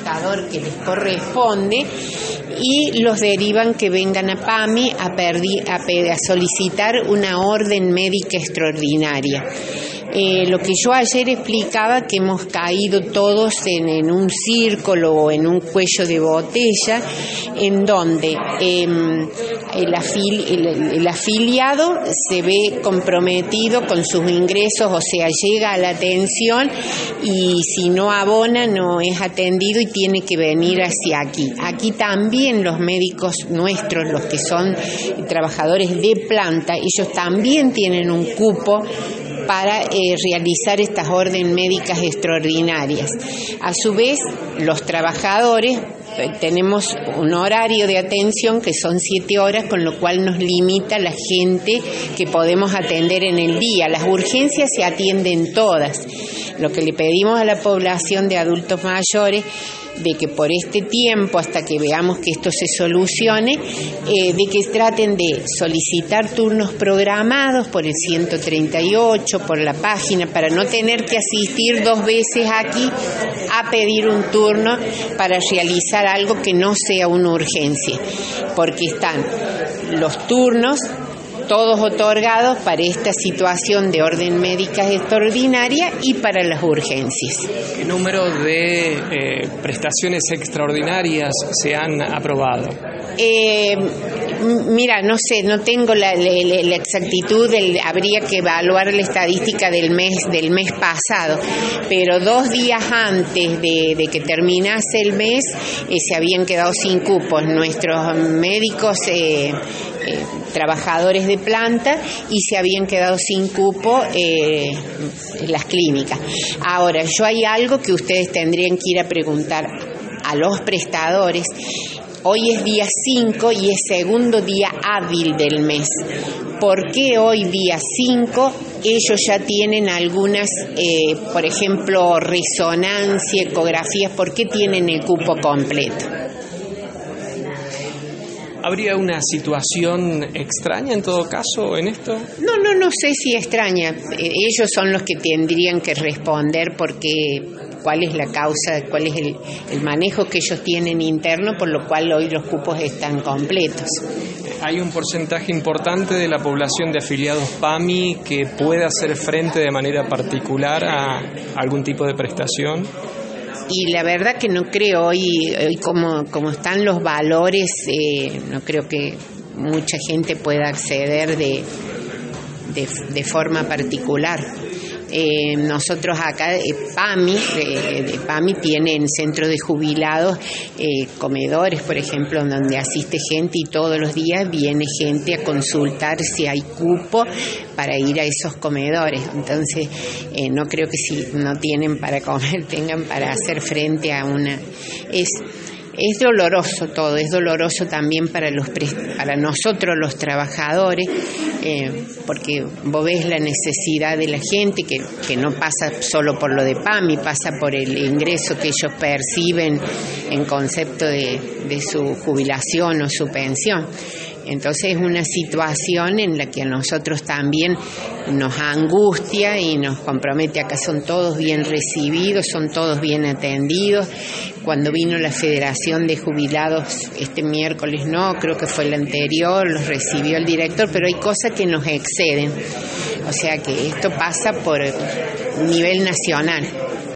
prestador que les corresponde y los derivan que vengan a PAMI a solicitar una orden médica extraordinaria. Lo que yo ayer explicaba, que hemos caído todos en un círculo o en un cuello de botella, en donde el afiliado se ve comprometido con sus ingresos, o sea, llega a la atención y si no abona no es atendido y tiene que venir hacia aquí. Aquí también los médicos nuestros, los que son trabajadores de planta, ellos también tienen un cupo para realizar estas órdenes médicas extraordinarias. A su vez, los trabajadores tenemos un horario de atención que son 7 horas, con lo cual nos limita la gente que podemos atender en el día. Las urgencias se atienden todas. Lo que le pedimos a la población de adultos mayores, de que por este tiempo, hasta que veamos que esto se solucione, de que traten de solicitar turnos programados por el 138, por la página, para no tener que asistir 2 veces aquí a pedir un turno para realizar algo que no sea una urgencia, porque están los turnos todos otorgados para esta situación de orden médica extraordinaria y para las urgencias. ¿Qué número de prestaciones extraordinarias se han aprobado? Mira, no sé, no tengo la exactitud, habría que evaluar la estadística del mes pasado, pero 2 días antes de que terminase el mes se habían quedado sin cupos nuestros médicos trabajadores de planta, y se habían quedado sin cupo las clínicas. Ahora, hay algo que ustedes tendrían que ir a preguntar a los prestadores. Hoy es día 5 y es segundo día hábil del mes. ¿Por qué hoy día 5 ellos ya tienen algunas, por ejemplo, resonancia, ecografías? ¿Por qué tienen el cupo completo? ¿Habría una situación extraña en todo caso en esto? No sé si extraña. Ellos son los que tendrían que responder porque cuál es la causa, cuál es el manejo que ellos tienen interno, por lo cual hoy los cupos están completos. ¿Hay un porcentaje importante de la población de afiliados PAMI que pueda hacer frente de manera particular a algún tipo de prestación? Y la verdad que no creo, hoy como están los valores, no creo que mucha gente pueda acceder de forma particular. Nosotros acá, PAMI tiene en centro de jubilados comedores, por ejemplo, donde asiste gente y todos los días viene gente a consultar si hay cupo para ir a esos comedores. Entonces, no creo que si no tienen para comer tengan para hacer frente a una... Es doloroso todo, es doloroso también para nosotros los trabajadores, porque vos ves la necesidad de la gente que no pasa solo por lo de PAMI, pasa por el ingreso que ellos perciben en concepto de su jubilación o su pensión. Entonces es una situación en la que a nosotros también nos angustia y nos compromete. Acá son todos bien recibidos, son todos bien atendidos. Cuando vino la Federación de Jubilados este miércoles, creo que fue el anterior, los recibió el director, pero hay cosas que nos exceden. O sea que esto pasa por nivel nacional.